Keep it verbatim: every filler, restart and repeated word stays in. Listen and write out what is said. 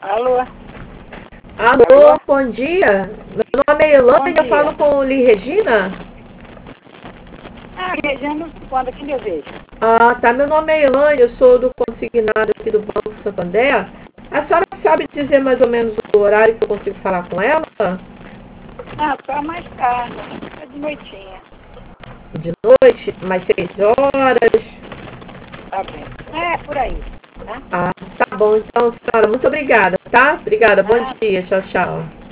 Alô? Alô, Alô? bom dia. Meu nome é Bom Elaine, eu dia. falo com Li Regina. Ah, Regina, quando que eu vejo? Ah, tá. Meu nome é Elaine, eu sou do consignado aqui do Banco Santander. A senhora sabe dizer mais ou menos o horário que eu consigo falar com ela? Ah, só mais tarde, é de noitinha. De noite, mais seis horas. Tá bem. É, por aí, tá? Ah, tá bom então, senhora. Muito obrigada, tá? Obrigada, bom Ah, dia. Tchau, tchau.